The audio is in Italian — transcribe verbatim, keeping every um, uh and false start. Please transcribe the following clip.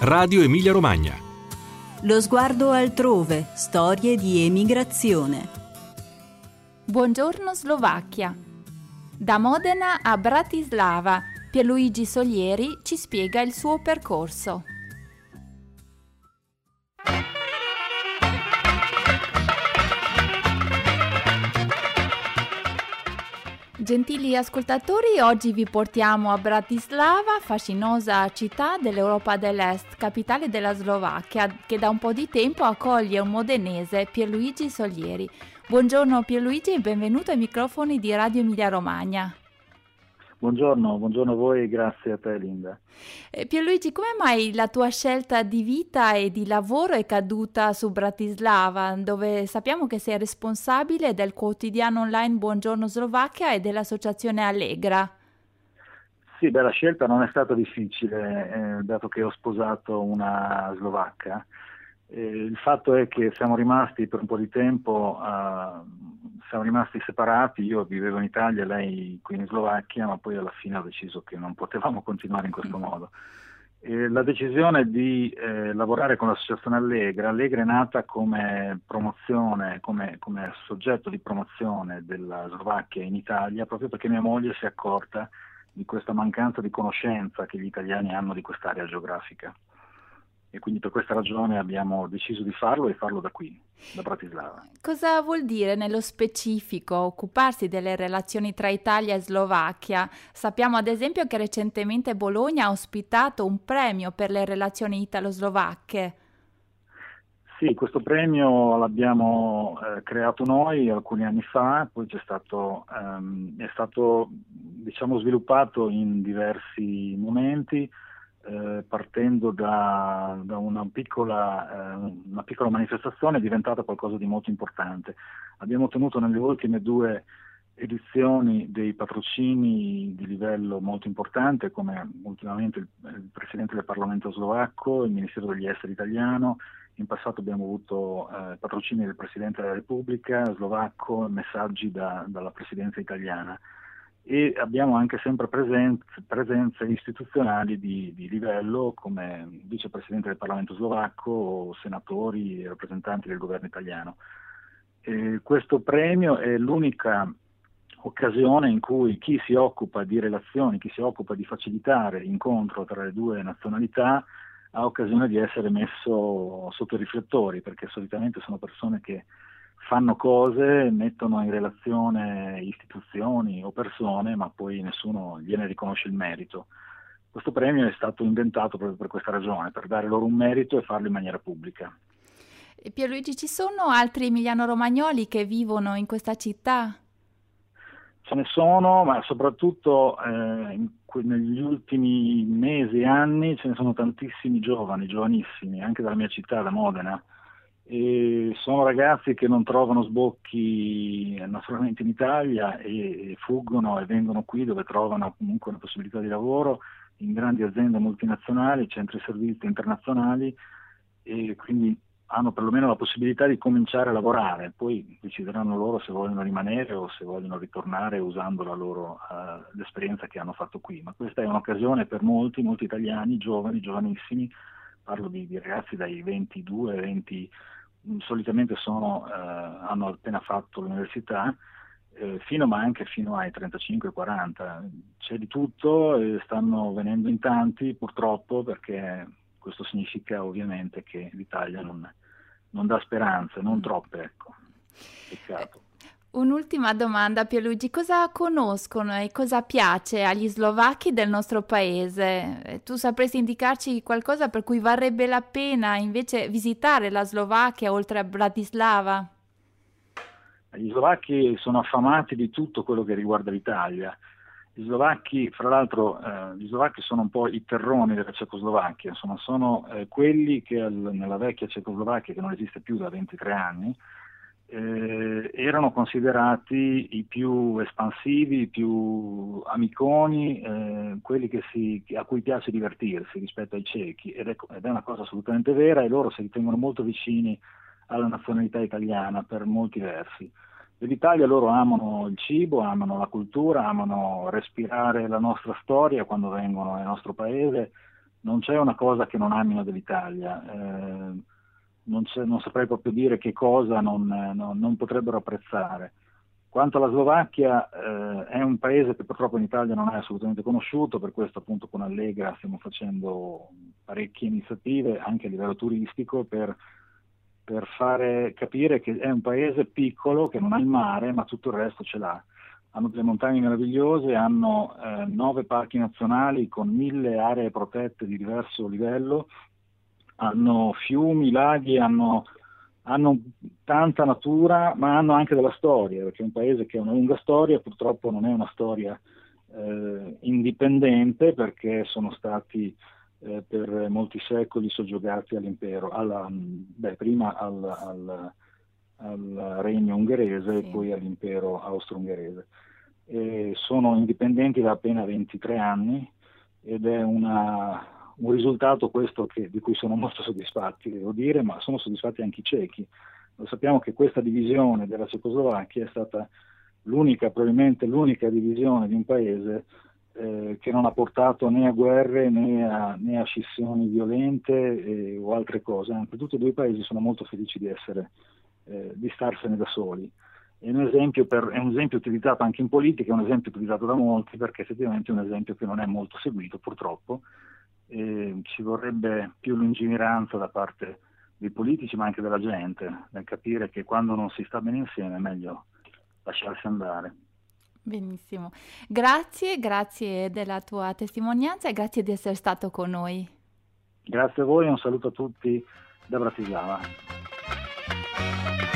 Radio Emilia Romagna. Lo sguardo altrove, storie di emigrazione. Buongiorno Slovacchia. Da Modena a Bratislava, Pierluigi Solieri ci spiega il suo percorso. Gentili ascoltatori, oggi vi portiamo a Bratislava, fascinosa città dell'Europa dell'Est, capitale della Slovacchia, che da un po' di tempo accoglie un modenese, Pierluigi Solieri. Buongiorno Pierluigi e benvenuto ai microfoni di Radio Emilia Romagna. Buongiorno, buongiorno a voi e grazie a te Linda. Eh, Pierluigi, come mai la tua scelta di vita e di lavoro è caduta su Bratislava, dove sappiamo che sei responsabile del quotidiano online Buongiorno Slovacchia e dell'associazione Allegra? Sì, beh, la scelta non è stata difficile, eh, dato che ho sposato una slovacca. Eh, il fatto è che siamo rimasti per un po' di tempo, uh, siamo rimasti separati, io vivevo in Italia, lei qui in Slovacchia, ma poi alla fine ho deciso che non potevamo continuare in questo modo. E la decisione di eh, lavorare con l'associazione Allegra, Allegra è nata come promozione, come, come soggetto di promozione della Slovacchia in Italia, proprio perché mia moglie si è accorta di questa mancanza di conoscenza che gli italiani hanno di quest'area geografica. E quindi per questa ragione abbiamo deciso di farlo e farlo da qui, da Bratislava. Cosa vuol dire nello specifico occuparsi delle relazioni tra Italia e Slovacchia? Sappiamo ad esempio che recentemente Bologna ha ospitato un premio per le relazioni italo-slovacche. Sì, questo premio l'abbiamo eh, creato noi alcuni anni fa, poi c'è stato, ehm, è stato diciamo, sviluppato in diversi momenti. Eh, partendo da, da una, piccola, eh, una piccola manifestazione è diventata qualcosa di molto importante. Abbiamo ottenuto nelle ultime due edizioni dei patrocini di livello molto importante, come ultimamente il, il Presidente del Parlamento slovacco, il Ministero degli Esteri italiano. In passato abbiamo avuto eh, patrocini del Presidente della Repubblica slovacco, messaggi da, dalla Presidenza italiana. E abbiamo anche sempre presenze, presenze istituzionali di, di livello come vicepresidente del Parlamento slovacco, senatori e rappresentanti del governo italiano. E questo premio è l'unica occasione in cui chi si occupa di relazioni, chi si occupa di facilitare l'incontro tra le due nazionalità ha occasione di essere messo sotto i riflettori, perché solitamente sono persone che fanno cose, mettono in relazione istituzioni o persone, ma poi nessuno gliene riconosce il merito. Questo premio è stato inventato proprio per questa ragione, per dare loro un merito e farlo in maniera pubblica. E Pierluigi, ci sono altri emiliano-romagnoli che vivono in questa città? Ce ne sono, ma soprattutto eh, in, negli ultimi mesi e anni ce ne sono tantissimi giovani, giovanissimi, anche dalla mia città, da Modena. E sono ragazzi che non trovano sbocchi naturalmente in Italia e, e fuggono e vengono qui dove trovano comunque una possibilità di lavoro in grandi aziende multinazionali, centri servizi internazionali e quindi hanno perlomeno la possibilità di cominciare a lavorare, poi decideranno loro se vogliono rimanere o se vogliono ritornare usando la loro uh, l'esperienza che hanno fatto qui, ma questa è un'occasione per molti, molti italiani, giovani, giovanissimi, parlo di, di ragazzi dai ventidue venti, solitamente sono, eh, hanno appena fatto l'università, eh, fino ma anche fino ai trentacinque quaranta. C'è di tutto e stanno venendo in tanti purtroppo, perché questo significa ovviamente che l'Italia non, non dà speranze, non troppe, ecco. Peccato. Un'ultima domanda, Pierluigi, cosa conoscono e cosa piace agli slovacchi del nostro paese? Tu sapresti indicarci qualcosa per cui varrebbe la pena invece visitare la Slovacchia oltre a Bratislava? Gli slovacchi sono affamati di tutto quello che riguarda l'Italia. Gli slovacchi, fra l'altro, eh, gli slovacchi sono un po' i terroni della Cecoslovacchia, insomma, sono eh, quelli che al, nella vecchia Cecoslovacchia, che non esiste più da ventitré anni, Eh, erano considerati i più espansivi, i più amiconi, eh, quelli che si, a cui piace divertirsi rispetto ai cechi, ed è, ed è una cosa assolutamente vera, e loro si ritengono molto vicini alla nazionalità italiana per molti versi. Dell'Italia loro amano il cibo, amano la cultura, amano respirare la nostra storia quando vengono nel nostro paese, non c'è una cosa che non amino dell'Italia, eh, non, non saprei proprio dire che cosa non, non, non potrebbero apprezzare. Quanto alla Slovacchia, eh, è un paese che purtroppo in Italia non è assolutamente conosciuto, per questo appunto con Allegra stiamo facendo parecchie iniziative anche a livello turistico per, per fare capire che è un paese piccolo, che non ha il mare, ma tutto il resto ce l'ha. Hanno delle montagne meravigliose, hanno eh, nove parchi nazionali con mille aree protette di diverso livello, hanno fiumi, laghi, hanno... hanno tanta natura, ma hanno anche della storia, perché è un paese che ha una lunga storia, purtroppo non è una storia eh, indipendente, perché sono stati eh, per molti secoli soggiogati all'impero, alla, beh, prima al, al, al regno ungherese, sì, e poi all'impero austro-ungherese. E sono indipendenti da appena ventitré anni ed è una... un risultato questo che, di cui sono molto soddisfatti, devo dire, ma sono soddisfatti anche i cechi. Lo sappiamo che questa divisione della Cecoslovacchia è stata l'unica, probabilmente l'unica divisione di un paese eh, che non ha portato né a guerre né a, né a scissioni violente eh, o altre cose. Anzi, tutti e due i paesi sono molto felici di essere, eh, di starsene da soli. È un esempio, per, è un esempio utilizzato anche in politica, è un esempio utilizzato da molti, perché effettivamente è un esempio che non è molto seguito, purtroppo. E ci vorrebbe più lungimiranza da parte dei politici, ma anche della gente, nel capire che quando non si sta bene insieme è meglio lasciarsi andare. Benissimo, grazie, grazie della tua testimonianza e grazie di essere stato con noi. Grazie a voi e un saluto a tutti da Bratislava.